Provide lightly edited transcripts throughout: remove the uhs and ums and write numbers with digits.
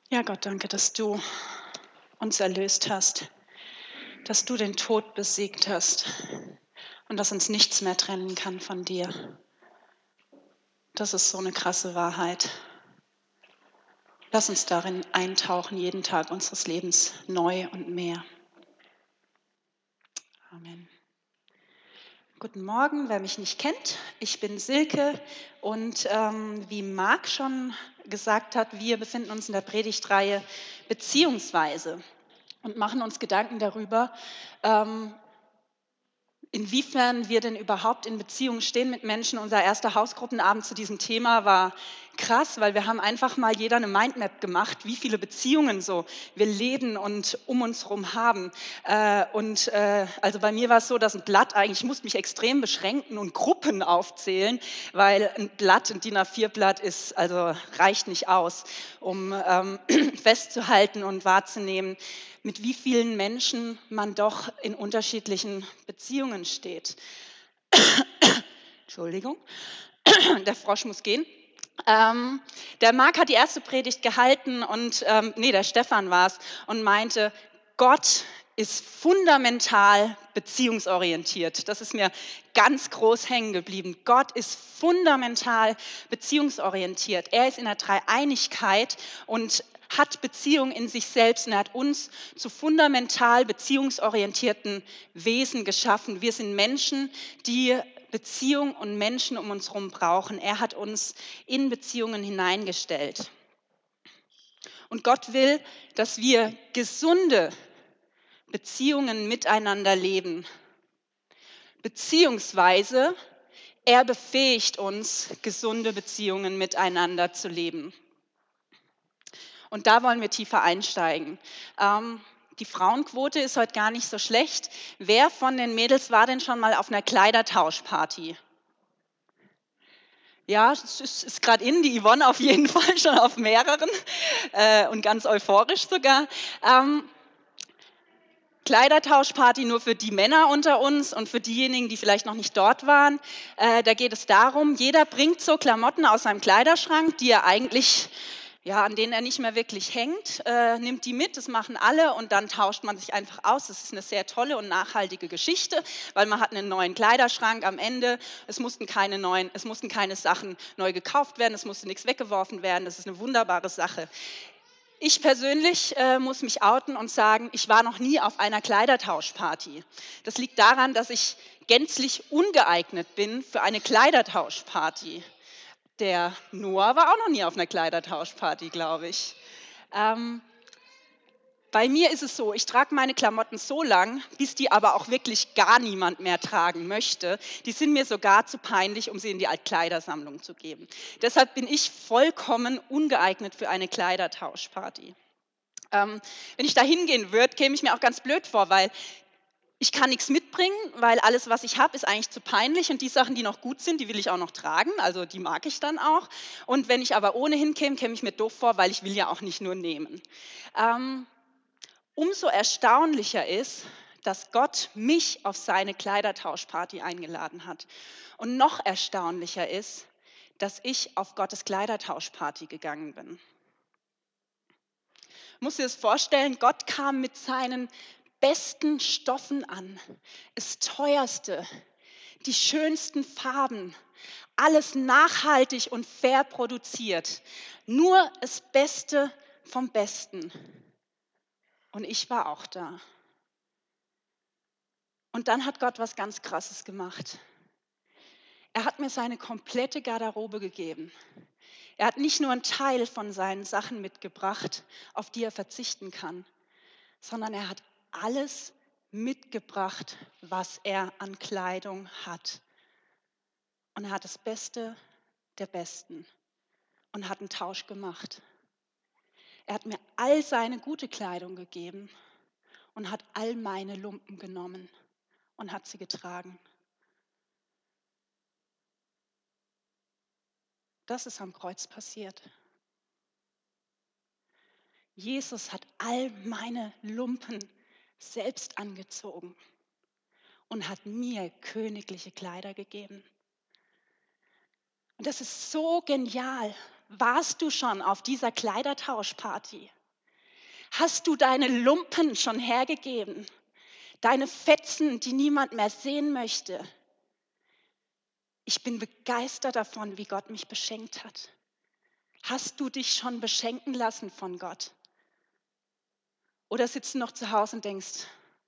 Ja, Gott, danke, dass du uns erlöst hast, dass du den Tod besiegt hast und dass uns nichts mehr trennen kann von dir. Das ist so eine krasse Wahrheit. Lass uns darin eintauchen, jeden Tag unseres Lebens neu und mehr. Amen. Guten Morgen, wer mich nicht kennt. Ich bin Silke und wie Marc schon gesagt hat, wir befinden uns in der Predigtreihe Beziehungsweise und machen uns Gedanken darüber, inwiefern wir denn überhaupt in Beziehung stehen mit Menschen. Unser erster Hausgruppenabend zu diesem Thema war krass, weil wir haben einfach mal jeder eine Mindmap gemacht, wie viele Beziehungen so wir leben und um uns herum haben. Also bei mir war es so, dass ein Blatt eigentlich, ich musste mich extrem beschränken und Gruppen aufzählen, weil ein Blatt, ein DIN A4-Blatt ist, also reicht nicht aus, um festzuhalten und wahrzunehmen, mit wie vielen Menschen man doch in unterschiedlichen Beziehungen steht. Entschuldigung, der Frosch muss gehen. Der Marc hat die erste Predigt gehalten und, der Stefan war es, und meinte, Gott ist fundamental beziehungsorientiert. Das ist mir ganz groß hängen geblieben. Gott ist fundamental beziehungsorientiert. Er ist in der Dreieinigkeit und hat Beziehung in sich selbst und er hat uns zu fundamental beziehungsorientierten Wesen geschaffen. Wir sind Menschen, die Beziehung und Menschen um uns herum brauchen. Er hat uns in Beziehungen hineingestellt. Und Gott will, dass wir gesunde Beziehungen miteinander leben. Beziehungsweise er befähigt uns, gesunde Beziehungen miteinander zu leben. Und da wollen wir tiefer einsteigen. Die Frauenquote ist heute gar nicht so schlecht. Wer von den Mädels war denn schon mal auf einer Kleidertauschparty? Ja, es ist gerade die Yvonne auf jeden Fall schon auf mehreren und ganz euphorisch sogar. Kleidertauschparty nur für die Männer unter uns und für diejenigen, die vielleicht noch nicht dort waren. Da geht es darum, jeder bringt so Klamotten aus seinem Kleiderschrank, die er eigentlich, an denen er nicht mehr wirklich hängt, nimmt die mit, das machen alle und dann tauscht man sich einfach aus. Das ist eine sehr tolle und nachhaltige Geschichte, weil man hat einen neuen Kleiderschrank am Ende. Es mussten keine Sachen neu gekauft werden, es musste nichts weggeworfen werden. Das ist eine wunderbare Sache. Ich persönlich muss mich outen und sagen, ich war noch nie auf einer Kleidertauschparty. Das liegt daran, dass ich gänzlich ungeeignet bin für eine Kleidertauschparty. Der Noah war auch noch nie auf einer Kleidertauschparty, glaube ich. Bei mir ist es so, ich trage meine Klamotten so lang, bis die aber auch wirklich gar niemand mehr tragen möchte. Die sind mir sogar zu peinlich, um sie in die Altkleidersammlung zu geben. Deshalb bin ich vollkommen ungeeignet für eine Kleidertauschparty. Wenn ich da hingehen würde, käme ich mir auch ganz blöd vor, weil ich kann nichts mitbringen, weil alles, was ich habe, ist eigentlich zu peinlich und die Sachen, die noch gut sind, die will ich auch noch tragen, also die mag ich dann auch. Und wenn ich aber ohnehin käme ich mir doof vor, weil ich will ja auch nicht nur nehmen. Umso erstaunlicher ist, dass Gott mich auf seine Kleidertauschparty eingeladen hat. Und noch erstaunlicher ist, dass ich auf Gottes Kleidertauschparty gegangen bin. Du musst dir das vorstellen, Gott kam mit seinen besten Stoffen an, das Teuerste, die schönsten Farben, alles nachhaltig und fair produziert, nur das Beste vom Besten. Und ich war auch da. Und dann hat Gott was ganz Krasses gemacht. Er hat mir seine komplette Garderobe gegeben. Er hat nicht nur einen Teil von seinen Sachen mitgebracht, auf die er verzichten kann, sondern er hat alles mitgebracht, was er an Kleidung hat. Und er hat das Beste der Besten und hat einen Tausch gemacht. Er hat mir all seine gute Kleidung gegeben und hat all meine Lumpen genommen und hat sie getragen. Das ist am Kreuz passiert. Jesus hat all meine Lumpen selbst angezogen und hat mir königliche Kleider gegeben. Und das ist so genial. Warst du schon auf dieser Kleidertauschparty? Hast du deine Lumpen schon hergegeben? Deine Fetzen, die niemand mehr sehen möchte? Ich bin begeistert davon, wie Gott mich beschenkt hat. Hast du dich schon beschenken lassen von Gott? Oder sitzt du noch zu Hause und denkst,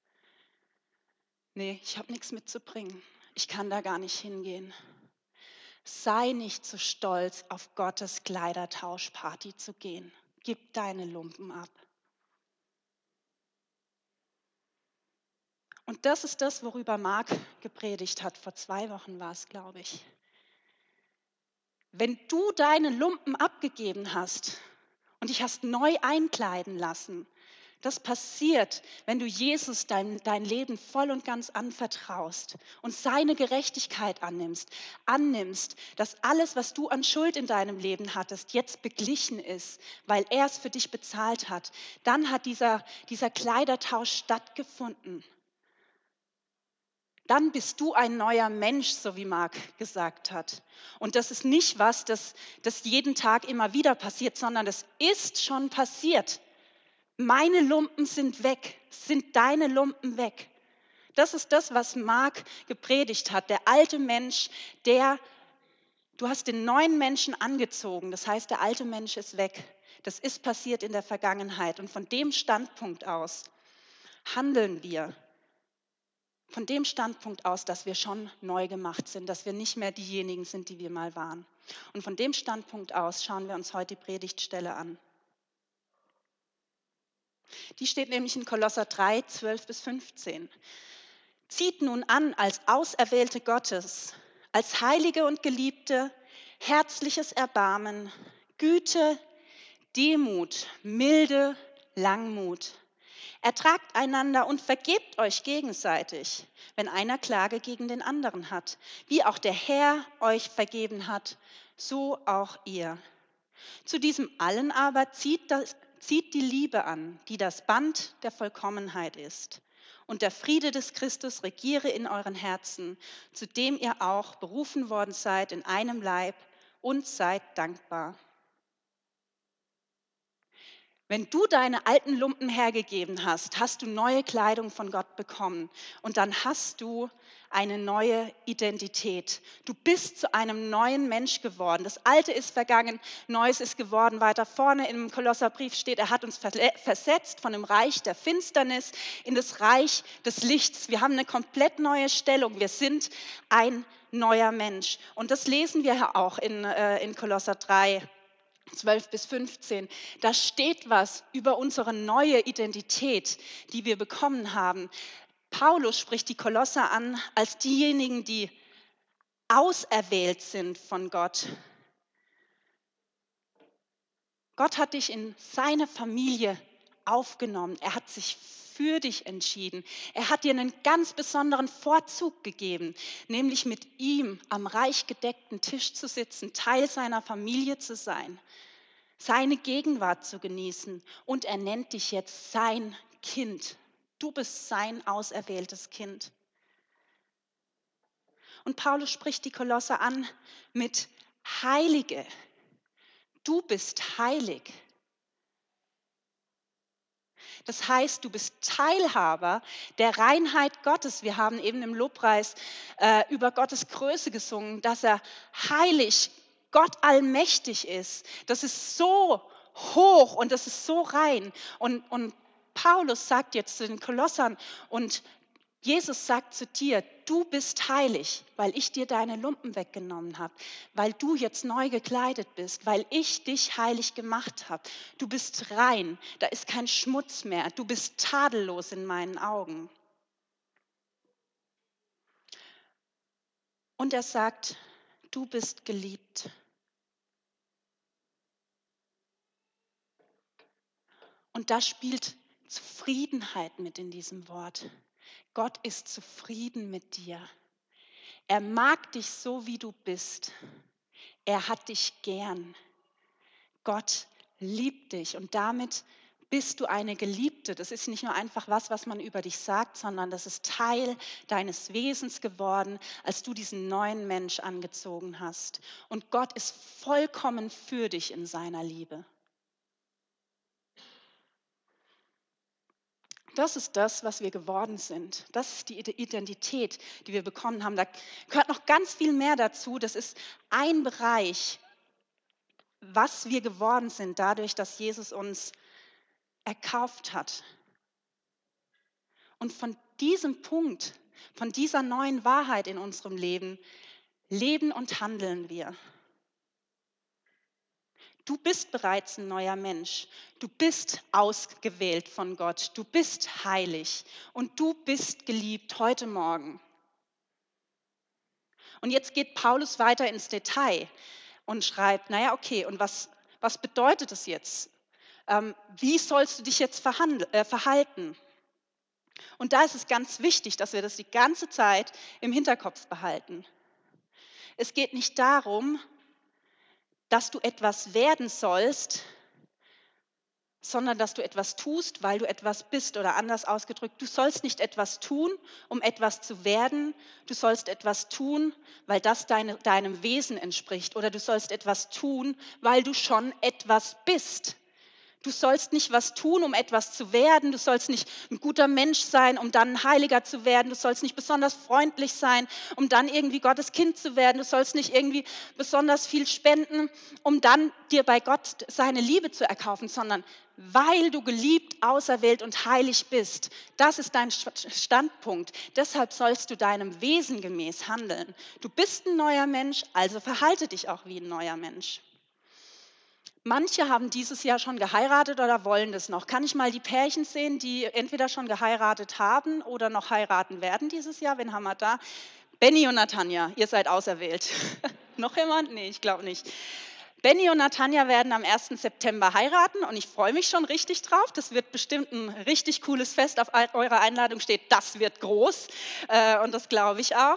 nee, ich habe nichts mitzubringen. Ich kann da gar nicht hingehen. Sei nicht zu stolz, auf Gottes Kleidertauschparty zu gehen. Gib deine Lumpen ab. Und das ist das, worüber Marc gepredigt hat. Vor 2 Wochen war es, glaube ich. Wenn du deine Lumpen abgegeben hast und dich hast neu einkleiden lassen, das passiert, wenn du Jesus dein Leben voll und ganz anvertraust und seine Gerechtigkeit annimmst, dass alles, was du an Schuld in deinem Leben hattest, jetzt beglichen ist, weil er es für dich bezahlt hat. Dann hat dieser Kleidertausch stattgefunden. Dann bist du ein neuer Mensch, so wie Marc gesagt hat. Und das ist nicht was, das jeden Tag immer wieder passiert, sondern das ist schon passiert. Meine Lumpen sind weg. Sind deine Lumpen weg? Das ist das, was Marc gepredigt hat. Der alte Mensch, du hast den neuen Menschen angezogen. Das heißt, der alte Mensch ist weg. Das ist passiert in der Vergangenheit. Und von dem Standpunkt aus handeln wir. Von dem Standpunkt aus, dass wir schon neu gemacht sind, dass wir nicht mehr diejenigen sind, die wir mal waren. Und von dem Standpunkt aus schauen wir uns heute die Predigtstelle an. Die steht nämlich in Kolosser 3, 12 bis 15. Zieht nun an als Auserwählte Gottes, als Heilige und Geliebte, herzliches Erbarmen, Güte, Demut, Milde, Langmut. Ertragt einander und vergebt euch gegenseitig, wenn einer Klage gegen den anderen hat. Wie auch der Herr euch vergeben hat, so auch ihr. Zu diesem allen aber zieht die Liebe an, die das Band der Vollkommenheit ist. Und der Friede des Christus regiere in euren Herzen, zu dem ihr auch berufen worden seid in einem Leib, und seid dankbar. Wenn du deine alten Lumpen hergegeben hast, hast du neue Kleidung von Gott bekommen und dann hast du eine neue Identität. Du bist zu einem neuen Mensch geworden. Das Alte ist vergangen, Neues ist geworden. Weiter vorne im Kolosserbrief steht, er hat uns versetzt von dem Reich der Finsternis in das Reich des Lichts. Wir haben eine komplett neue Stellung. Wir sind ein neuer Mensch. Und das lesen wir ja auch in Kolosser 3. 12 bis 15, da steht was über unsere neue Identität, die wir bekommen haben. Paulus spricht die Kolosser an als diejenigen, die auserwählt sind von Gott. Gott hat dich in seine Familie aufgenommen. Er hat sich für dich entschieden. Er hat dir einen ganz besonderen Vorzug gegeben, nämlich mit ihm am reich gedeckten Tisch zu sitzen, Teil seiner Familie zu sein, seine Gegenwart zu genießen. Und er nennt dich jetzt sein Kind. Du bist sein auserwähltes Kind. Und Paulus spricht die Kolosser an mit Heilige. Du bist heilig. Das heißt, du bist Teilhaber der Reinheit Gottes. Wir haben eben im Lobpreis über Gottes Größe gesungen, dass er heilig, Gott allmächtig ist. Das ist so hoch und das ist so rein. Und Paulus sagt jetzt zu den Kolossern und Jesus sagt zu dir, du bist heilig, weil ich dir deine Lumpen weggenommen habe, weil du jetzt neu gekleidet bist, weil ich dich heilig gemacht habe. Du bist rein, da ist kein Schmutz mehr, du bist tadellos in meinen Augen. Und er sagt, du bist geliebt. Und da spielt Zufriedenheit mit in diesem Wort. Gott ist zufrieden mit dir. Er mag dich so, wie du bist. Er hat dich gern. Gott liebt dich und damit bist du eine Geliebte. Das ist nicht nur einfach was man über dich sagt, sondern das ist Teil deines Wesens geworden, als du diesen neuen Mensch angezogen hast. Und Gott ist vollkommen für dich in seiner Liebe. Das ist das, was wir geworden sind. Das ist die Identität, die wir bekommen haben. Da gehört noch ganz viel mehr dazu. Das ist ein Bereich, was wir geworden sind, dadurch, dass Jesus uns erkauft hat. Und von diesem Punkt, von dieser neuen Wahrheit in unserem Leben, leben und handeln wir. Du bist bereits ein neuer Mensch. Du bist ausgewählt von Gott. Du bist heilig und du bist geliebt heute Morgen. Und jetzt geht Paulus weiter ins Detail und schreibt, naja, okay, und was bedeutet das jetzt? Wie sollst du dich jetzt verhalten? Und da ist es ganz wichtig, dass wir das die ganze Zeit im Hinterkopf behalten. Es geht nicht darum, dass du etwas werden sollst, sondern dass du etwas tust, weil du etwas bist. Oder anders ausgedrückt, du sollst nicht etwas tun, um etwas zu werden. Du sollst etwas tun, weil das deinem Wesen entspricht. Oder du sollst etwas tun, weil du schon etwas bist. Du sollst nicht was tun, um etwas zu werden. Du sollst nicht ein guter Mensch sein, um dann ein Heiliger zu werden. Du sollst nicht besonders freundlich sein, um dann irgendwie Gottes Kind zu werden. Du sollst nicht irgendwie besonders viel spenden, um dann dir bei Gott seine Liebe zu erkaufen, sondern weil du geliebt, auserwählt und heilig bist. Das ist dein Standpunkt. Deshalb sollst du deinem Wesen gemäß handeln. Du bist ein neuer Mensch, also verhalte dich auch wie ein neuer Mensch. Manche haben dieses Jahr schon geheiratet oder wollen das noch. Kann ich mal die Pärchen sehen, die entweder schon geheiratet haben oder noch heiraten werden dieses Jahr? Wen haben wir da? Benny und Natanja, ihr seid auserwählt. Noch jemand? Nee, ich glaube nicht. Benny und Natanja werden am 1. September heiraten und ich freue mich schon richtig drauf. Das wird bestimmt ein richtig cooles Fest. Auf eurer Einladung steht, das wird groß und das glaube ich auch.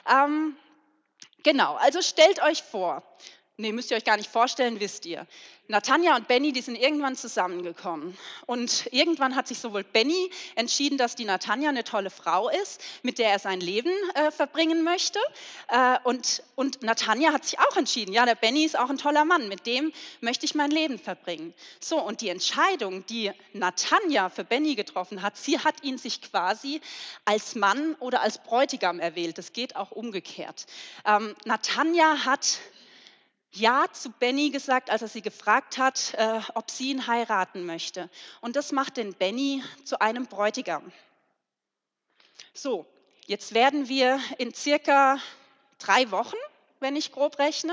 Genau, also stellt euch vor, nee, müsst ihr euch gar nicht vorstellen, wisst ihr. Natanja und Benny, die sind irgendwann zusammengekommen. Und irgendwann hat sich sowohl Benny entschieden, dass die Natanja eine tolle Frau ist, mit der er sein Leben verbringen möchte. Und Natanja hat sich auch entschieden, ja, der Benny ist auch ein toller Mann, mit dem möchte ich mein Leben verbringen. So, und die Entscheidung, die Natanja für Benny getroffen hat, sie hat ihn sich quasi als Mann oder als Bräutigam erwählt. Das geht auch umgekehrt. Natanja hat ja zu Benny gesagt, als er sie gefragt hat, ob sie ihn heiraten möchte. Und das macht den Benny zu einem Bräutigam. So, jetzt werden wir in circa 3 Wochen, wenn ich grob rechne,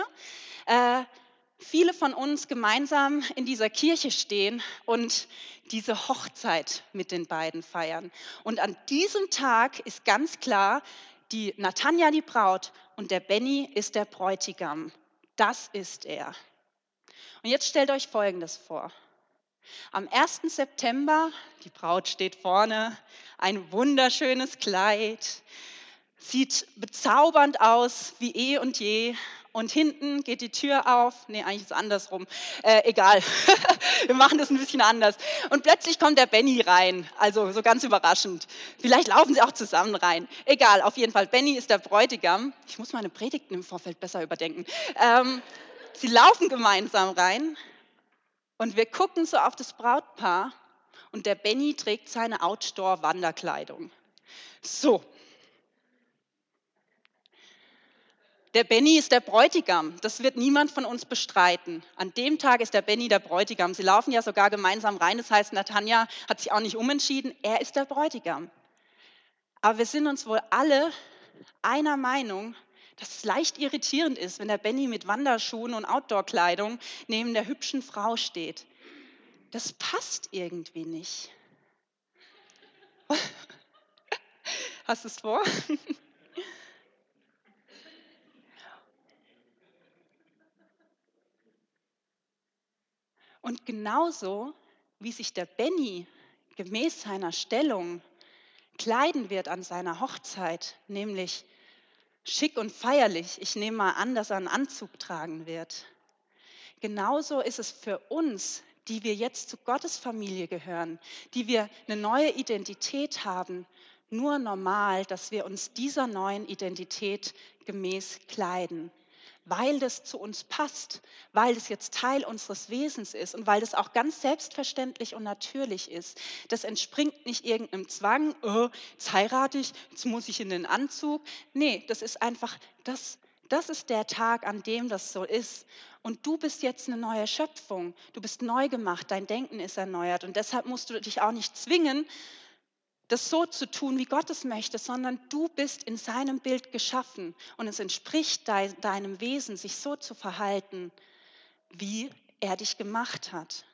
viele von uns gemeinsam in dieser Kirche stehen und diese Hochzeit mit den beiden feiern. Und an diesem Tag ist ganz klar, die Natanja die Braut und der Benny ist der Bräutigam. Das ist er. Und jetzt stellt euch Folgendes vor. Am 1. September, die Braut steht vorne, ein wunderschönes Kleid, sieht bezaubernd aus wie eh und je. Und hinten geht die Tür auf. Nee, eigentlich ist es andersrum. Egal, wir machen das ein bisschen anders. Und plötzlich kommt der Benny rein, also so ganz überraschend. Vielleicht laufen sie auch zusammen rein. Egal, auf jeden Fall, Benny ist der Bräutigam. Ich muss meine Predigten im Vorfeld besser überdenken. Sie laufen gemeinsam rein und wir gucken so auf das Brautpaar und der Benny trägt seine Outdoor-Wanderkleidung. So. Der Benny ist der Bräutigam, das wird niemand von uns bestreiten. An dem Tag ist der Benny der Bräutigam. Sie laufen ja sogar gemeinsam rein, das heißt, Natanja hat sich auch nicht umentschieden, er ist der Bräutigam. Aber wir sind uns wohl alle einer Meinung, dass es leicht irritierend ist, wenn der Benny mit Wanderschuhen und Outdoor-Kleidung neben der hübschen Frau steht. Das passt irgendwie nicht. Hast du es vor? Und genauso wie sich der Benny gemäß seiner Stellung kleiden wird an seiner Hochzeit, nämlich schick und feierlich, ich nehme mal an, dass er einen Anzug tragen wird. Genauso ist es für uns, die wir jetzt zu Gottes Familie gehören, die wir eine neue Identität haben, nur normal, dass wir uns dieser neuen Identität gemäß kleiden. weil das zu uns passt, weil das jetzt Teil unseres Wesens ist und weil das auch ganz selbstverständlich und natürlich ist. Das entspringt nicht irgendeinem Zwang, jetzt heirate ich, jetzt muss ich in den Anzug. Nee, das ist einfach, das ist der Tag, an dem das so ist. Und du bist jetzt eine neue Schöpfung. Du bist neu gemacht, dein Denken ist erneuert. Und deshalb musst du dich auch nicht zwingen, das so zu tun, wie Gott es möchte, sondern du bist in seinem Bild geschaffen und es entspricht deinem Wesen, sich so zu verhalten, wie er dich gemacht hat.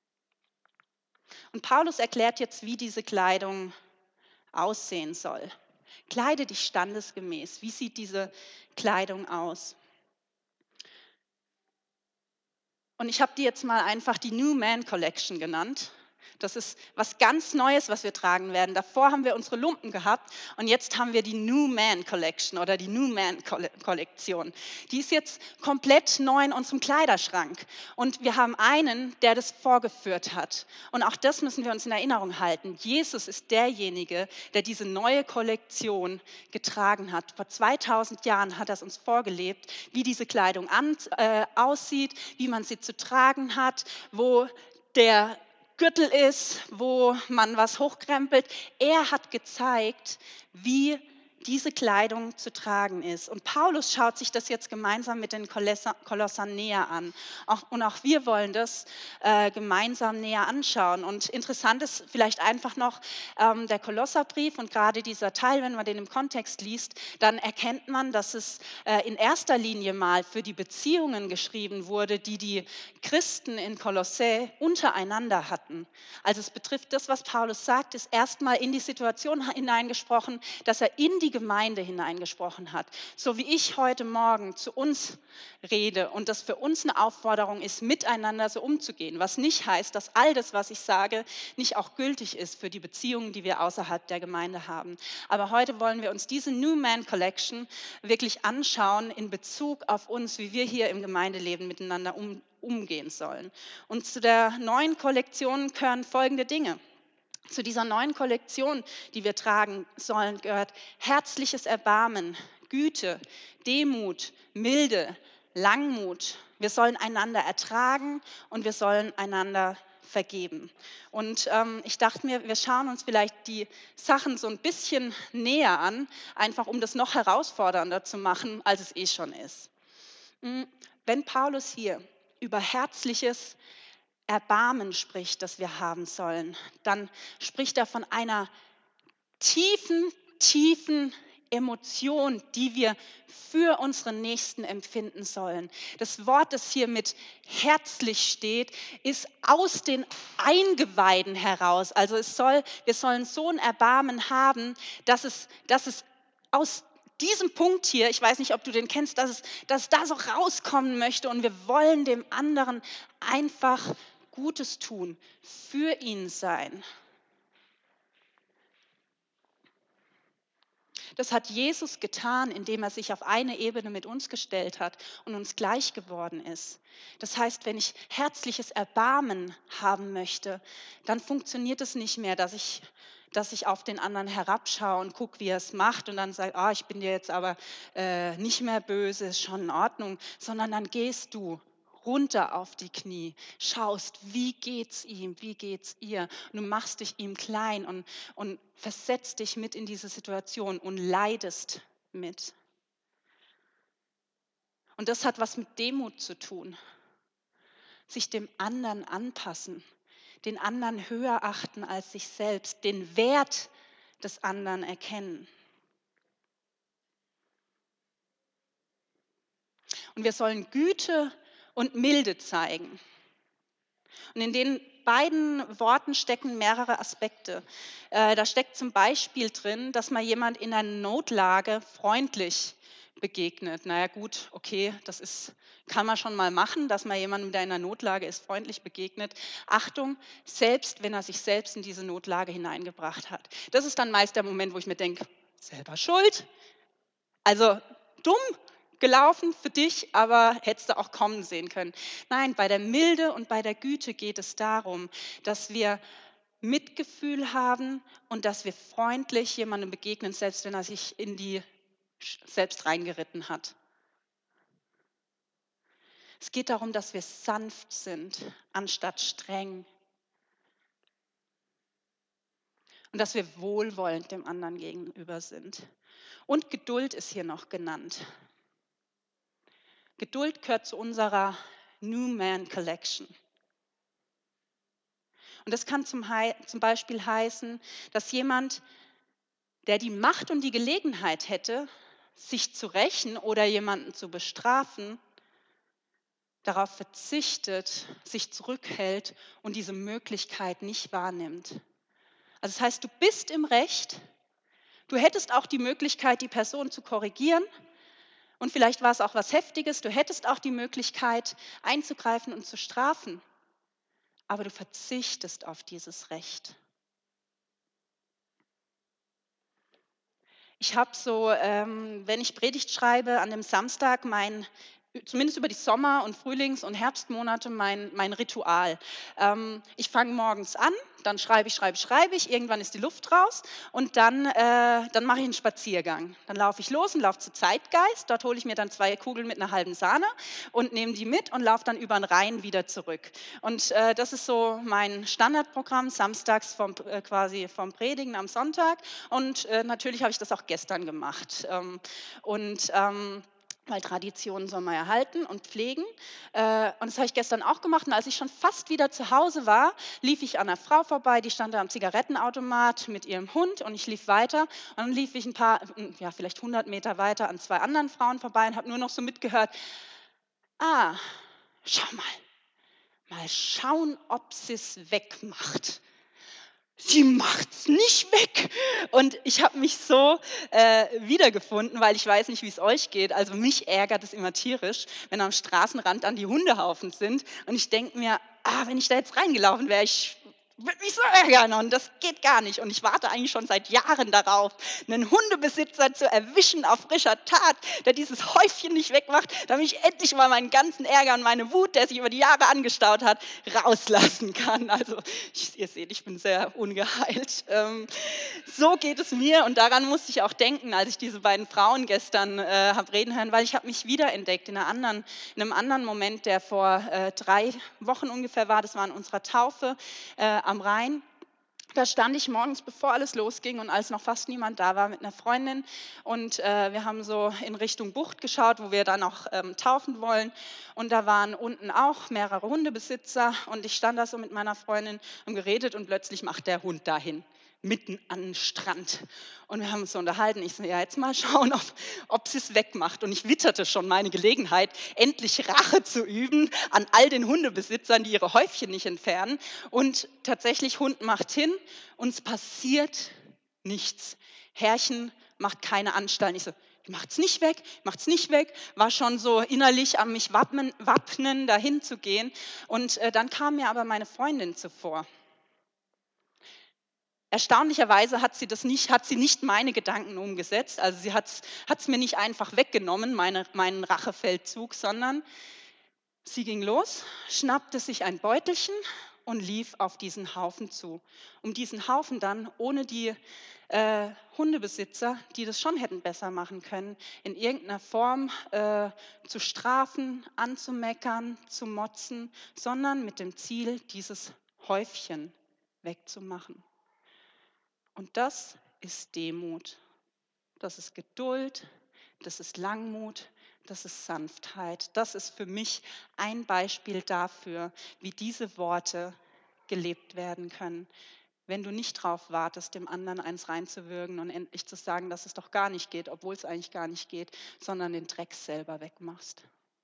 Und Paulus erklärt jetzt, wie diese Kleidung aussehen soll. Kleide dich standesgemäß. Wie sieht diese Kleidung aus? Und ich habe die jetzt mal einfach die New Man Collection genannt. Das ist was ganz Neues, was wir tragen werden. Davor haben wir unsere Lumpen gehabt und jetzt haben wir die New Man Collection oder die New Man Kollektion. Die ist jetzt komplett neu in unserem Kleiderschrank. Und wir haben einen, der das vorgeführt hat. Und auch das müssen wir uns in Erinnerung halten. Jesus ist derjenige, der diese neue Kollektion getragen hat. Vor 2000 Jahren hat er es uns vorgelebt, wie diese Kleidung aussieht, wie man sie zu tragen hat, wo der Gürtel ist, wo man was hochkrempelt. Er hat gezeigt, wie diese Kleidung zu tragen ist. Und Paulus schaut sich das jetzt gemeinsam mit den Kolossern näher an. Und auch wir wollen das gemeinsam näher anschauen. Und interessant ist vielleicht einfach noch der Kolosserbrief und gerade dieser Teil, wenn man den im Kontext liest, dann erkennt man, dass es in erster Linie mal für die Beziehungen geschrieben wurde, die die Christen in Kolossä untereinander hatten. Also es betrifft das, was Paulus sagt, ist erstmal in die Situation hineingesprochen, dass er in die Gemeinde hineingesprochen hat. So wie ich heute Morgen zu uns rede und das für uns eine Aufforderung ist, miteinander so umzugehen, was nicht heißt, dass all das, was ich sage, nicht auch gültig ist für die Beziehungen, die wir außerhalb der Gemeinde haben. Aber heute wollen wir uns diese New Man Collection wirklich anschauen in Bezug auf uns, wie wir hier im Gemeindeleben miteinander umgehen sollen. Und zu der neuen Kollektion gehören folgende Dinge. Zu dieser neuen Kollektion, die wir tragen sollen, gehört herzliches Erbarmen, Güte, Demut, Milde, Langmut. Wir sollen einander ertragen und wir sollen einander vergeben. Und ich dachte mir, wir schauen uns vielleicht die Sachen so ein bisschen näher an, einfach um das noch herausfordernder zu machen, als es eh schon ist. Wenn Paulus hier über herzliches Erbarmen spricht, das wir haben sollen, dann spricht er von einer tiefen Emotion, die wir für unseren Nächsten empfinden sollen. Das Wort, das hier mit herzlich steht, ist aus den Eingeweiden heraus. Also wir sollen so ein Erbarmen haben, dass es aus diesem Punkt hier, ich weiß nicht, ob du den kennst, dass es da so rauskommen möchte und wir wollen dem anderen einfach Gutes tun, für ihn sein. Das hat Jesus getan, indem er sich auf eine Ebene mit uns gestellt hat und uns gleich geworden ist. Das heißt, wenn ich herzliches Erbarmen haben möchte, dann funktioniert es nicht mehr, dass ich auf den anderen herabschaue und gucke, wie er es macht und dann sage, ich bin dir jetzt aber nicht mehr böse, ist schon in Ordnung, sondern dann gehst du runter auf die Knie, schaust, wie geht's ihm, wie geht's ihr. Und du machst dich ihm klein und versetzt dich mit in diese Situation und leidest mit. Und das hat was mit Demut zu tun. Sich dem anderen anpassen, den anderen höher achten als sich selbst, den Wert des anderen erkennen. Und wir sollen Güte und Milde zeigen. Und in den beiden Worten stecken mehrere Aspekte. Da steckt zum Beispiel drin, dass mal jemand in einer Notlage freundlich begegnet. Naja gut, okay, kann man schon mal machen, dass man jemandem, der in einer Notlage ist, freundlich begegnet. Achtung, selbst wenn er sich selbst in diese Notlage hineingebracht hat. Das ist dann meist der Moment, wo ich mir denke, selber schuld. Also dumm gelaufen für dich, aber hättest du auch kommen sehen können. Nein, bei der Milde und bei der Güte geht es darum, dass wir Mitgefühl haben und dass wir freundlich jemandem begegnen, selbst wenn er sich in die selbst reingeritten hat. Es geht darum, dass wir sanft sind, anstatt streng. Und dass wir wohlwollend dem anderen gegenüber sind. Und Geduld ist hier noch genannt. Geduld gehört zu unserer New Man Collection. Und das kann zum Beispiel heißen, dass jemand, der die Macht und die Gelegenheit hätte, sich zu rächen oder jemanden zu bestrafen, darauf verzichtet, sich zurückhält und diese Möglichkeit nicht wahrnimmt. Also das heißt, du bist im Recht, du hättest auch die Möglichkeit, die Person zu korrigieren und vielleicht war es auch was Heftiges, du hättest auch die Möglichkeit, einzugreifen und zu strafen, aber du verzichtest auf dieses Recht. Ich habe so, wenn ich Predigt schreibe, an dem Samstag zumindest über die Sommer- und Frühlings- und Herbstmonate mein Ritual. Ich fange morgens an, dann schreibe ich, irgendwann ist die Luft raus und dann mache ich einen Spaziergang. Dann laufe ich los und laufe zu Zeitgeist, dort hole ich mir dann 2 Kugeln mit einer halben Sahne und nehme die mit und laufe dann über den Rhein wieder zurück. Und das ist so mein Standardprogramm, samstags quasi vom Predigen am Sonntag und natürlich habe ich das auch gestern gemacht. Weil Traditionen soll man erhalten und pflegen. Und das habe ich gestern auch gemacht. Und als ich schon fast wieder zu Hause war, lief ich an einer Frau vorbei, die stand da am Zigarettenautomat mit ihrem Hund und ich lief weiter. Und dann lief ich vielleicht 100 Meter weiter an 2 anderen Frauen vorbei und habe nur noch so mitgehört, schau mal schauen, ob sie es wegmacht. Sie macht's nicht weg. Und ich habe mich so wiedergefunden, weil ich weiß nicht, wie es euch geht. Also mich ärgert es immer tierisch, wenn am Straßenrand dann die Hundehaufen sind. Und ich denke mir, wenn ich da jetzt reingelaufen wäre, ich würde mich so ärgern und das geht gar nicht. Und ich warte eigentlich schon seit Jahren darauf, einen Hundebesitzer zu erwischen auf frischer Tat, der dieses Häufchen nicht wegmacht, damit ich endlich mal meinen ganzen Ärger und meine Wut, der sich über die Jahre angestaut hat, rauslassen kann. Also ihr seht, ich bin sehr ungeheilt. So geht es mir und daran musste ich auch denken, als ich diese beiden Frauen gestern habe reden hören, weil ich habe mich wiederentdeckt in einem anderen Moment, der vor 3 Wochen ungefähr war. Das war in unserer Taufe am Rhein. Da stand ich morgens, bevor alles losging und als noch fast niemand da war, mit einer Freundin und wir haben so in Richtung Bucht geschaut, wo wir dann auch taufen wollen und da waren unten auch mehrere Hundebesitzer und ich stand da so mit meiner Freundin und geredet und plötzlich macht der Hund dahin, mitten an den Strand und wir haben uns so unterhalten. Ich so, ja, jetzt mal schauen, ob sie es wegmacht und ich witterte schon meine Gelegenheit, endlich Rache zu üben an all den Hundebesitzern, die ihre Häufchen nicht entfernen und tatsächlich, Hund macht hin und es passiert nichts. Herrchen macht keine Anstalten. Ich so, macht's nicht weg, war schon so innerlich am mich wappnen, dahin zu gehen. Und dann kam mir aber meine Freundin zuvor. Erstaunlicherweise hat sie nicht meine Gedanken umgesetzt. Also sie hat's mir nicht einfach weggenommen, meinen Rachefeldzug, sondern sie ging los, schnappte sich ein Beutelchen und lief auf diesen Haufen zu, um diesen Haufen dann ohne die Hundebesitzer, die das schon hätten besser machen können, in irgendeiner Form zu strafen, anzumeckern, zu motzen, sondern mit dem Ziel, dieses Häufchen wegzumachen. Und das ist Demut, das ist Geduld, das ist Langmut, das ist Sanftheit. Das ist für mich ein Beispiel dafür, wie diese Worte gelebt werden können. Wenn du nicht darauf wartest, dem anderen eins reinzuwürgen und endlich zu sagen, dass es doch gar nicht geht, obwohl es eigentlich gar nicht geht, sondern den Dreck selber wegmachst.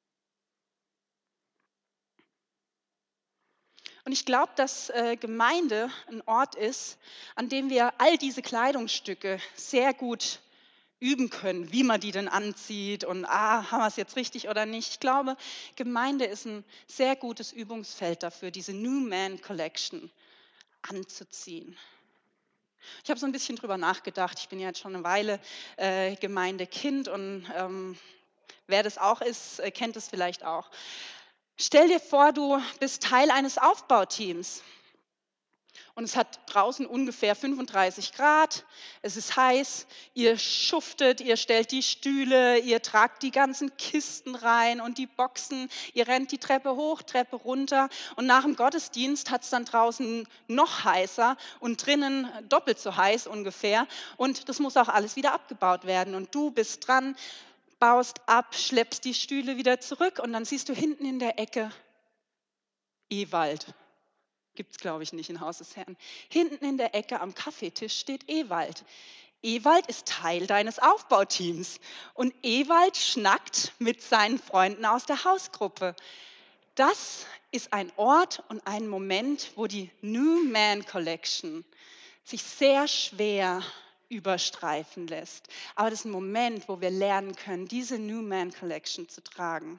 Und ich glaube, dass Gemeinde ein Ort ist, an dem wir all diese Kleidungsstücke sehr gut üben können, wie man die denn anzieht und haben wir es jetzt richtig oder nicht. Ich glaube, Gemeinde ist ein sehr gutes Übungsfeld dafür, diese New Man Collection anzuziehen. Ich habe so ein bisschen drüber nachgedacht. Ich bin ja jetzt schon eine Weile Gemeindekind und wer das auch ist, kennt es vielleicht auch. Stell dir vor, du bist Teil eines Aufbauteams Und es hat draußen ungefähr 35 Grad. Es ist heiß. Ihr schuftet, ihr stellt die Stühle, ihr tragt die ganzen Kisten rein und die Boxen. Ihr rennt die Treppe hoch, Treppe runter. Und nach dem Gottesdienst hat es dann draußen noch heißer und drinnen doppelt so heiß ungefähr. Und das muss auch alles wieder abgebaut werden. Und du bist dran, baust ab, schleppst die Stühle wieder zurück. Und dann siehst du hinten in der Ecke Ewald. Gibt es, glaube ich, nicht in Haus des Herrn. Hinten in der Ecke am Kaffeetisch steht Ewald. Ewald ist Teil deines Aufbauteams. Und Ewald schnackt mit seinen Freunden aus der Hausgruppe. Das ist ein Ort und ein Moment, wo die New Man Collection sich sehr schwer überstreifen lässt. Aber das ist ein Moment, wo wir lernen können, diese New Man Collection zu tragen.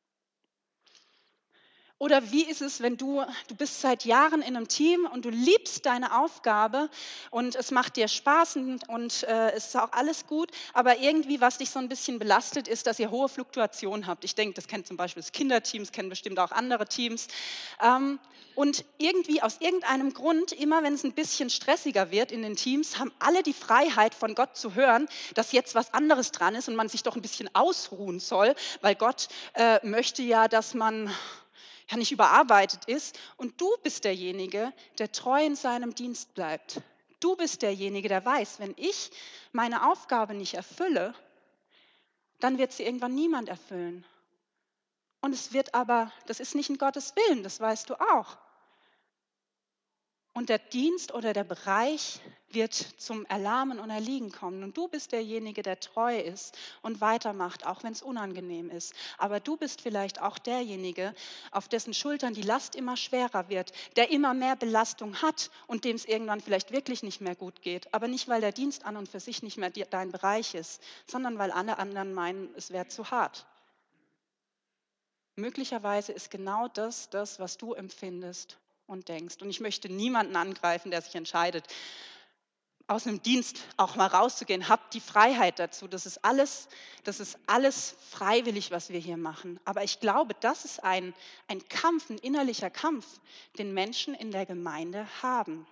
Oder wie ist es, wenn du bist seit Jahren in einem Team und du liebst deine Aufgabe und es macht dir Spaß und es ist auch alles gut, aber irgendwie, was dich so ein bisschen belastet, ist, dass ihr hohe Fluktuationen habt. Ich denke, das kennt zum Beispiel das Kinderteam, das kennen bestimmt auch andere Teams. Und irgendwie aus irgendeinem Grund, immer wenn es ein bisschen stressiger wird in den Teams, haben alle die Freiheit von Gott zu hören, dass jetzt was anderes dran ist und man sich doch ein bisschen ausruhen soll, weil Gott möchte ja, dass man ja nicht überarbeitet ist. Und du bist derjenige, der treu in seinem Dienst bleibt. Du bist derjenige, der weiß, wenn ich meine Aufgabe nicht erfülle, dann wird sie irgendwann niemand erfüllen. Und das ist nicht in Gottes Willen, das weißt du auch. Und der Dienst oder der Bereich wird zum Erlahmen und Erliegen kommen. Und du bist derjenige, der treu ist und weitermacht, auch wenn es unangenehm ist. Aber du bist vielleicht auch derjenige, auf dessen Schultern die Last immer schwerer wird, der immer mehr Belastung hat und dem es irgendwann vielleicht wirklich nicht mehr gut geht. Aber nicht, weil der Dienst an und für sich nicht mehr dein Bereich ist, sondern weil alle anderen meinen, es wäre zu hart. Möglicherweise ist genau das, was du empfindest und denkst. Und ich möchte niemanden angreifen, der sich entscheidet, aus einem Dienst auch mal rauszugehen. Habt die Freiheit dazu. Das ist alles freiwillig, was wir hier machen. Aber ich glaube, das ist ein Kampf, ein innerlicher Kampf, den Menschen in der Gemeinde haben.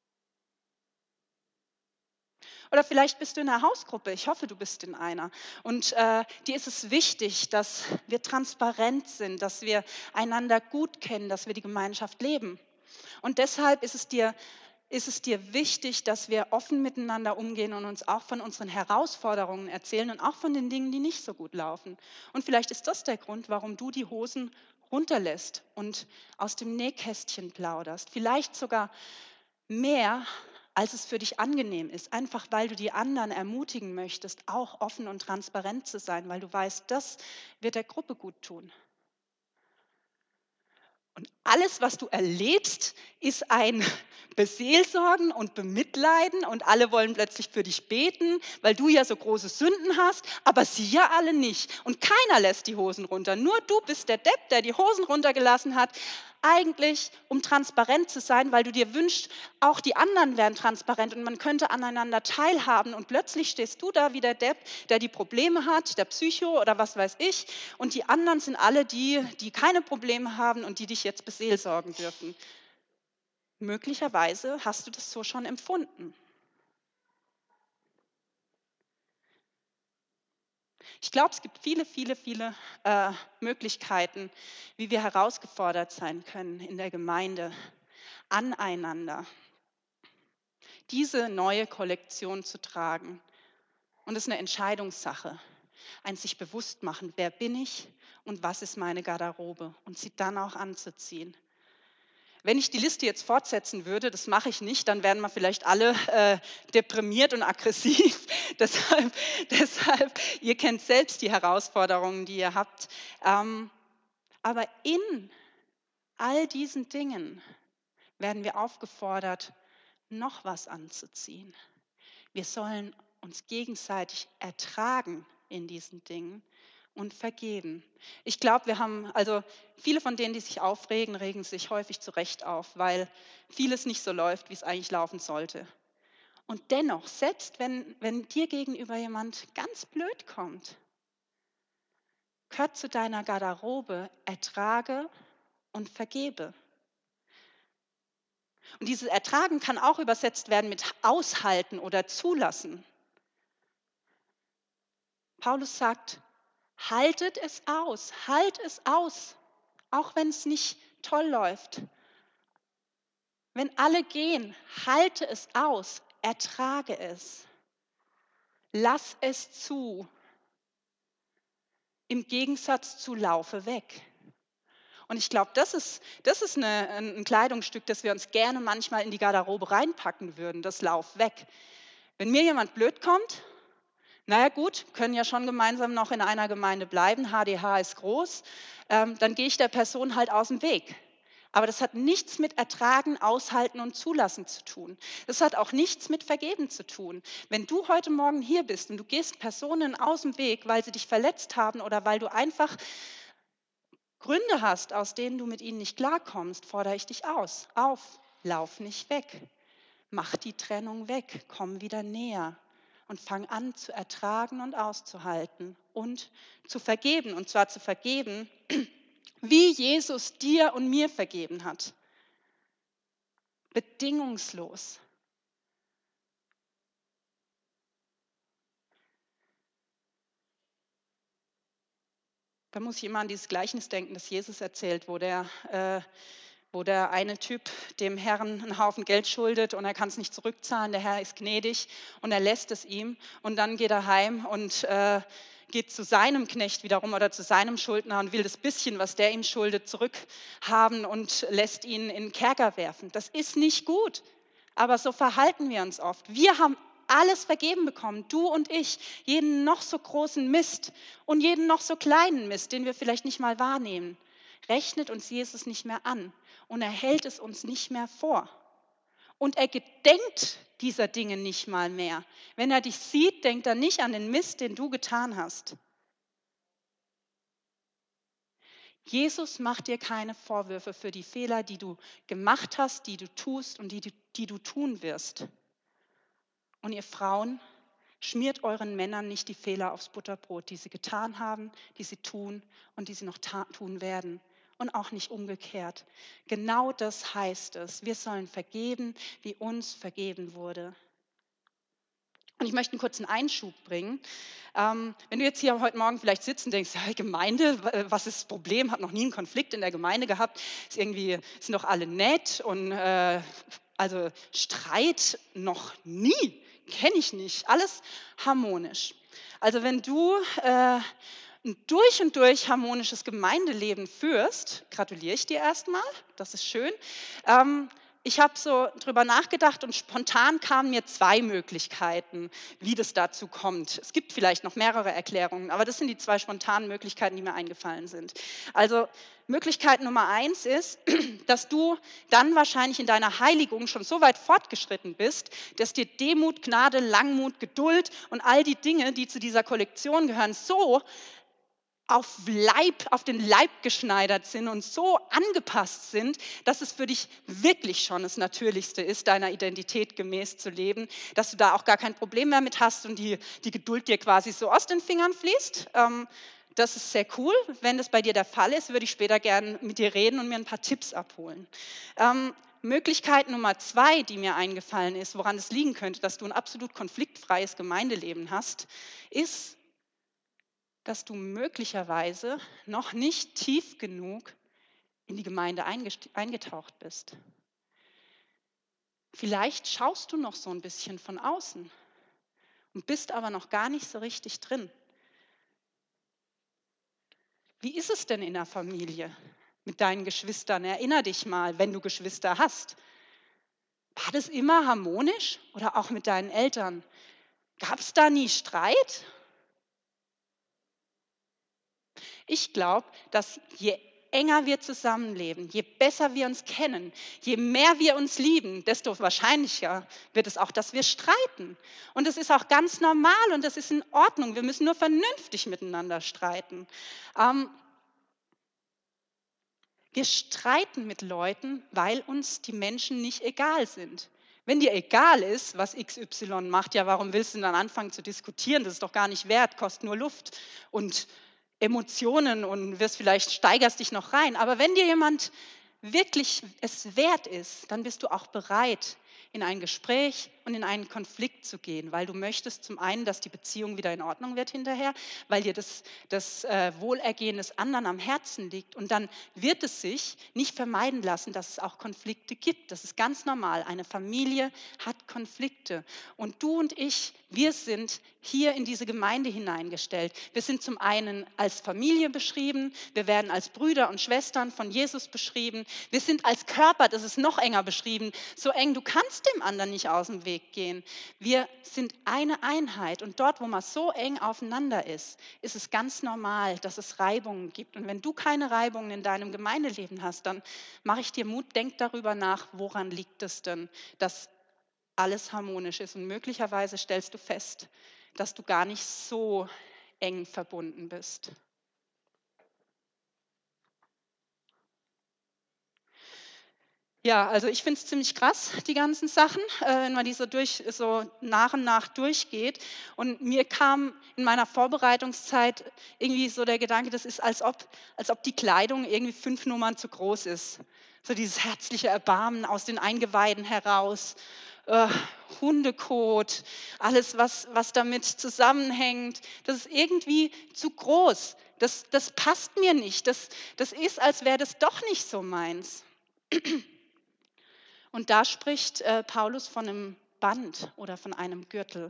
Oder vielleicht bist du in einer Hausgruppe. Ich hoffe, du bist in einer. Und dir ist es wichtig, dass wir transparent sind, dass wir einander gut kennen, dass wir die Gemeinschaft leben. Und deshalb ist es dir wichtig, dass wir offen miteinander umgehen und uns auch von unseren Herausforderungen erzählen und auch von den Dingen, die nicht so gut laufen. Und vielleicht ist das der Grund, warum du die Hosen runterlässt und aus dem Nähkästchen plauderst. Vielleicht sogar mehr, als es für dich angenehm ist, einfach weil du die anderen ermutigen möchtest, auch offen und transparent zu sein, weil du weißt, das wird der Gruppe gut tun. Und alles, was du erlebst, ist ein Beseelsorgen und Bemitleiden und alle wollen plötzlich für dich beten, weil du ja so große Sünden hast, aber sie ja alle nicht. Und keiner lässt die Hosen runter. Nur du bist der Depp, der die Hosen runtergelassen hat. Eigentlich, um transparent zu sein, weil du dir wünschst, auch die anderen wären transparent und man könnte aneinander teilhaben. Und plötzlich stehst du da wie der Depp, der die Probleme hat, der Psycho oder was weiß ich. Und die anderen sind alle die keine Probleme haben und die dich jetzt beseelsorgen dürfen. Möglicherweise hast du das so schon empfunden. Ich glaube, es gibt viele Möglichkeiten, wie wir herausgefordert sein können in der Gemeinde, aneinander diese neue Kollektion zu tragen. Und es ist eine Entscheidungssache, ein sich bewusst machen, wer bin ich und was ist meine Garderobe und sie dann auch anzuziehen. Wenn ich die Liste jetzt fortsetzen würde, das mache ich nicht, dann wären wir vielleicht alle deprimiert und aggressiv. deshalb, ihr kennt selbst die Herausforderungen, die ihr habt. Aber in all diesen Dingen werden wir aufgefordert, noch was anzuziehen. Wir sollen uns gegenseitig ertragen in diesen Dingen und vergeben. Ich glaube, also viele von denen, die sich aufregen, regen sich häufig zu Recht auf, weil vieles nicht so läuft, wie es eigentlich laufen sollte. Und dennoch, selbst wenn dir gegenüber jemand ganz blöd kommt, gehört zu deiner Garderobe, ertrage und vergebe. Und dieses Ertragen kann auch übersetzt werden mit aushalten oder zulassen. Paulus sagt, haltet es aus, halt es aus, auch wenn es nicht toll läuft. Wenn alle gehen, halte es aus, ertrage es, lass es zu, im Gegensatz zu laufe weg. Und ich glaube, das ist ein Kleidungsstück, das wir uns gerne manchmal in die Garderobe reinpacken würden, das Lauf weg. Wenn mir jemand blöd kommt, naja gut, können ja schon gemeinsam noch in einer Gemeinde bleiben, HDH ist groß, dann gehe ich der Person halt aus dem Weg. Aber das hat nichts mit Ertragen, Aushalten und Zulassen zu tun. Das hat auch nichts mit Vergeben zu tun. Wenn du heute Morgen hier bist und du gehst Personen aus dem Weg, weil sie dich verletzt haben oder weil du einfach Gründe hast, aus denen du mit ihnen nicht klarkommst, fordere ich dich auf, lauf nicht weg. Mach die Trennung weg, komm wieder näher und fang an zu ertragen und auszuhalten und zu vergeben. Und zwar zu vergeben, wie Jesus dir und mir vergeben hat. Bedingungslos. Da muss ich immer an dieses Gleichnis denken, das Jesus erzählt, wo der eine Typ dem Herrn einen Haufen Geld schuldet und er kann es nicht zurückzahlen. Der Herr ist gnädig und er lässt es ihm. Und dann geht er heim und geht zu seinem Knecht wiederum oder zu seinem Schuldner und will das bisschen, was der ihm schuldet, zurückhaben und lässt ihn in den Kerker werfen. Das ist nicht gut, aber so verhalten wir uns oft. Wir haben alles vergeben bekommen, du und ich, jeden noch so großen Mist und jeden noch so kleinen Mist, den wir vielleicht nicht mal wahrnehmen. Rechnet uns Jesus nicht mehr an und er hält es uns nicht mehr vor. Und er gedenkt dieser Dinge nicht mal mehr. Wenn er dich sieht, denkt er nicht an den Mist, den du getan hast. Jesus macht dir keine Vorwürfe für die Fehler, die du gemacht hast, die du tust und die du tun wirst. Und ihr Frauen, schmiert euren Männern nicht die Fehler aufs Butterbrot, die sie getan haben, die sie tun und die sie noch tun werden. Und auch nicht umgekehrt. Genau das heißt es. Wir sollen vergeben, wie uns vergeben wurde. Und ich möchte einen kurzen Einschub bringen. Wenn du jetzt hier heute Morgen vielleicht sitzt und denkst, ja, Gemeinde, was ist das Problem? Hat noch nie einen Konflikt in der Gemeinde gehabt. Sind doch alle nett und also Streit noch nie. Kenne ich nicht. Alles harmonisch. Also wenn du ein durch und durch harmonisches Gemeindeleben führst, gratuliere ich dir erstmal, das ist schön. Ich habe so drüber nachgedacht und spontan kamen mir 2 Möglichkeiten, wie das dazu kommt. Es gibt vielleicht noch mehrere Erklärungen, aber das sind die 2 spontanen Möglichkeiten, die mir eingefallen sind. Also Möglichkeit Nummer 1 ist, dass du dann wahrscheinlich in deiner Heiligung schon so weit fortgeschritten bist, dass dir Demut, Gnade, Langmut, Geduld und all die Dinge, die zu dieser Kollektion gehören, so auf den Leib geschneidert sind und so angepasst sind, dass es für dich wirklich schon das Natürlichste ist, deiner Identität gemäß zu leben, dass du da auch gar kein Problem mehr mit hast und die Geduld dir quasi so aus den Fingern fließt. Das ist sehr cool. Wenn das bei dir der Fall ist, würde ich später gerne mit dir reden und mir ein paar Tipps abholen. Möglichkeit Nummer 2, die mir eingefallen ist, woran es liegen könnte, dass du ein absolut konfliktfreies Gemeindeleben hast, ist, dass du möglicherweise noch nicht tief genug in die Gemeinde eingetaucht bist. Vielleicht schaust du noch so ein bisschen von außen und bist aber noch gar nicht so richtig drin. Wie ist es denn in der Familie mit deinen Geschwistern? Erinner dich mal, wenn du Geschwister hast. War das immer harmonisch oder auch mit deinen Eltern? Gab es da nie Streit? Ich glaube, dass je enger wir zusammenleben, je besser wir uns kennen, je mehr wir uns lieben, desto wahrscheinlicher wird es auch, dass wir streiten. Und das ist auch ganz normal und das ist in Ordnung. Wir müssen nur vernünftig miteinander streiten. Wir streiten mit Leuten, weil uns die Menschen nicht egal sind. Wenn dir egal ist, was XY macht, ja, warum willst du dann anfangen zu diskutieren? Das ist doch gar nicht wert, kostet nur Luft und Emotionen und steigerst dich noch rein. Aber wenn dir jemand wirklich es wert ist, dann bist du auch bereit, in ein Gespräch und in einen Konflikt zu gehen, weil du möchtest zum einen, dass die Beziehung wieder in Ordnung wird hinterher, weil dir das Wohlergehen des anderen am Herzen liegt. Und dann wird es sich nicht vermeiden lassen, dass es auch Konflikte gibt. Das ist ganz normal. Eine Familie hat Konflikte. Und du und ich, wir sind hier in diese Gemeinde hineingestellt. Wir sind zum einen als Familie beschrieben, wir werden als Brüder und Schwestern von Jesus beschrieben, wir sind als Körper, das ist noch enger beschrieben, so eng, du kannst dem anderen nicht aus dem Weg gehen. Wir sind eine Einheit und dort, wo man so eng aufeinander ist, ist es ganz normal, dass es Reibungen gibt. Und wenn du keine Reibungen in deinem Gemeindeleben hast, dann mache ich dir Mut, denk darüber nach, woran liegt es denn, dass alles harmonisch ist. Und möglicherweise stellst du fest, dass du gar nicht so eng verbunden bist. Ja, also ich finde es ziemlich krass, die ganzen Sachen, wenn man die so nach und nach durchgeht. Und mir kam in meiner Vorbereitungszeit irgendwie so der Gedanke, das ist, als ob die Kleidung irgendwie 5 Nummern zu groß ist. So dieses herzliche Erbarmen aus den Eingeweiden heraus, äh, Hundekot, alles, was damit zusammenhängt, das ist irgendwie zu groß. Das passt mir nicht. Das ist, als wäre das doch nicht so meins. Und da spricht Paulus von einem Band oder von einem Gürtel.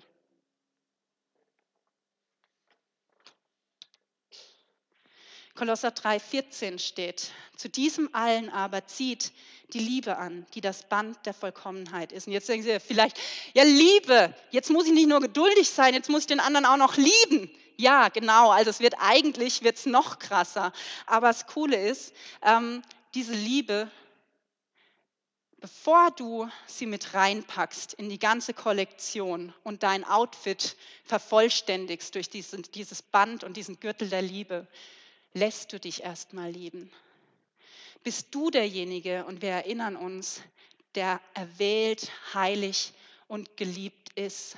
Kolosser 3,14 steht: Zu diesem allen aber zieht die Liebe an, die das Band der Vollkommenheit ist. Und jetzt denken Sie vielleicht, ja, Liebe, jetzt muss ich nicht nur geduldig sein, jetzt muss ich den anderen auch noch lieben. Ja, genau, also eigentlich wird es noch krasser. Aber das Coole ist, diese Liebe, bevor du sie mit reinpackst in die ganze Kollektion und dein Outfit vervollständigst durch dieses Band und diesen Gürtel der Liebe, lässt du dich erstmal lieben. Bist du derjenige, und wir erinnern uns, der erwählt, heilig und geliebt ist.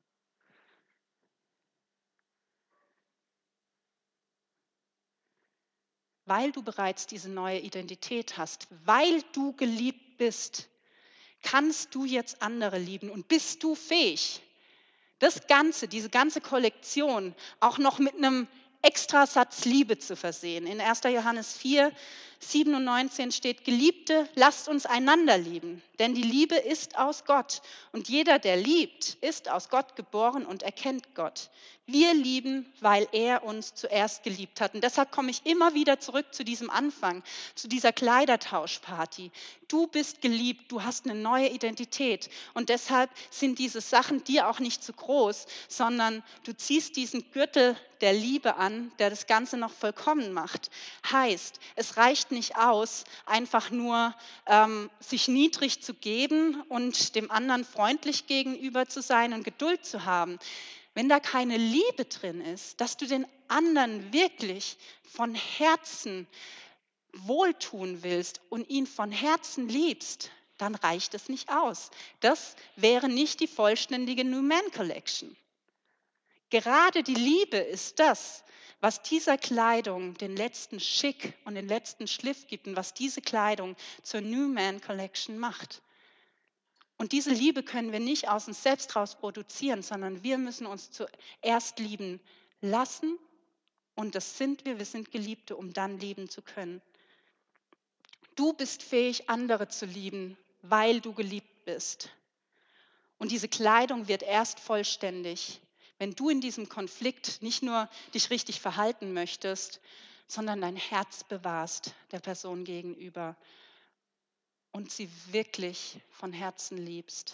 Weil du bereits diese neue Identität hast, weil du geliebt bist, kannst du jetzt andere lieben und bist du fähig, das Ganze, diese ganze Kollektion auch noch mit einem Extrasatz Liebe zu versehen. In 1. Johannes 4, 7 und 19 steht: Geliebte, lasst uns einander lieben, denn die Liebe ist aus Gott. Und jeder, der liebt, ist aus Gott geboren und erkennt Gott. Wir lieben, weil er uns zuerst geliebt hat. Und deshalb komme ich immer wieder zurück zu diesem Anfang, zu dieser Kleidertauschparty. Du bist geliebt, du hast eine neue Identität. Und deshalb sind diese Sachen dir auch nicht zu groß, sondern du ziehst diesen Gürtel der Liebe an, der das Ganze noch vollkommen macht. Heißt, es reicht nicht aus, einfach nur sich niedrig zu geben und dem anderen freundlich gegenüber zu sein und Geduld zu haben. Wenn da keine Liebe drin ist, dass du den anderen wirklich von Herzen wohltun willst und ihn von Herzen liebst, dann reicht es nicht aus. Das wäre nicht die vollständige New Man Collection. Gerade die Liebe ist das, was dieser Kleidung den letzten Schick und den letzten Schliff gibt und was diese Kleidung zur New Man Collection macht. Und diese Liebe können wir nicht aus uns selbst raus produzieren, sondern wir müssen uns zuerst lieben lassen. Und das sind wir sind Geliebte, um dann lieben zu können. Du bist fähig, andere zu lieben, weil du geliebt bist. Und diese Kleidung wird erst vollständig, wenn du in diesem Konflikt nicht nur dich richtig verhalten möchtest, sondern dein Herz bewahrst der Person gegenüber und sie wirklich von Herzen liebst.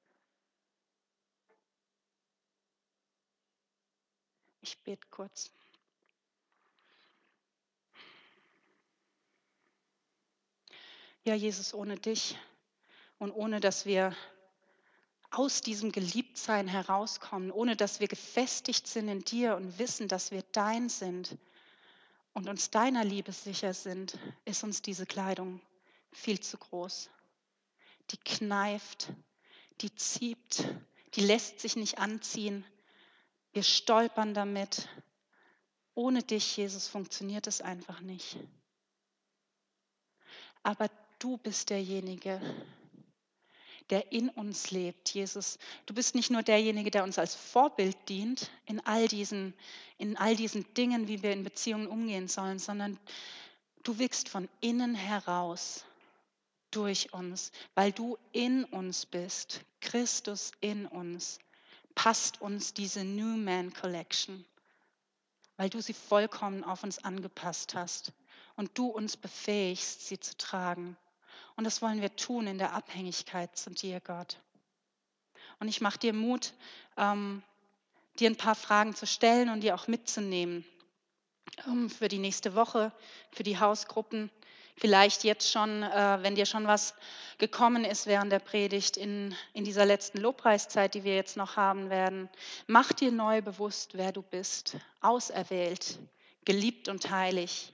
Ich bete kurz. Ja, Jesus, ohne dich und ohne dass wir aus diesem Geliebtsein herauskommen, ohne dass wir gefestigt sind in dir und wissen, dass wir dein sind und uns deiner Liebe sicher sind, ist uns diese Kleidung viel zu groß. Die kneift, die zieht, die lässt sich nicht anziehen. Wir stolpern damit. Ohne dich, Jesus, funktioniert es einfach nicht. Aber du bist derjenige, der in uns lebt, Jesus. Du bist nicht nur derjenige, der uns als Vorbild dient in all diesen Dingen, wie wir in Beziehungen umgehen sollen, sondern du wirkst von innen heraus durch uns, weil du in uns bist, Christus in uns, passt uns diese New Man Collection, weil du sie vollkommen auf uns angepasst hast und du uns befähigst, sie zu tragen. Und das wollen wir tun in der Abhängigkeit zu dir, Gott. Und ich mache dir Mut, dir ein paar Fragen zu stellen und die auch mitzunehmen für die nächste Woche, für die Hausgruppen. Vielleicht jetzt schon, wenn dir schon was gekommen ist während der Predigt in dieser letzten Lobpreiszeit, die wir jetzt noch haben werden. Mach dir neu bewusst, wer du bist, auserwählt, geliebt und heilig.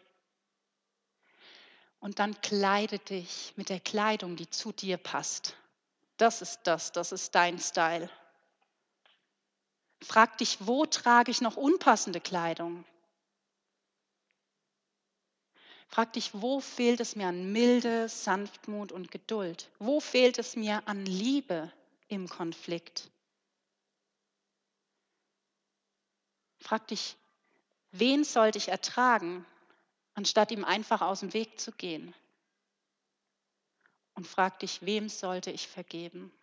Und dann kleide dich mit der Kleidung, die zu dir passt. Das ist dein Style. Frag dich, wo trage ich noch unpassende Kleidung? Frag dich, wo fehlt es mir an Milde, Sanftmut und Geduld? Wo fehlt es mir an Liebe im Konflikt? Frag dich, wen sollte ich ertragen, anstatt ihm einfach aus dem Weg zu gehen? Und frag dich, wem sollte ich vergeben?